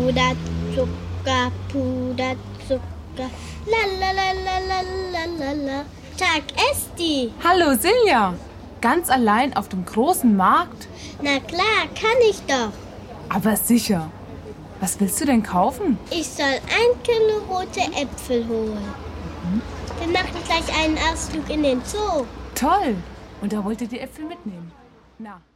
Puderzucker, Puderzucker. La la la la la la la la. Tag, Esti. Hallo Silja. Ganz allein auf dem großen Markt? Na klar, kann ich doch. Aber sicher. Was willst du denn kaufen? Ich soll 1 Kilo rote Äpfel holen. Dann mache ich gleich einen Ausflug in den Zoo. Toll. Und da wollt ihr die Äpfel mitnehmen. Na.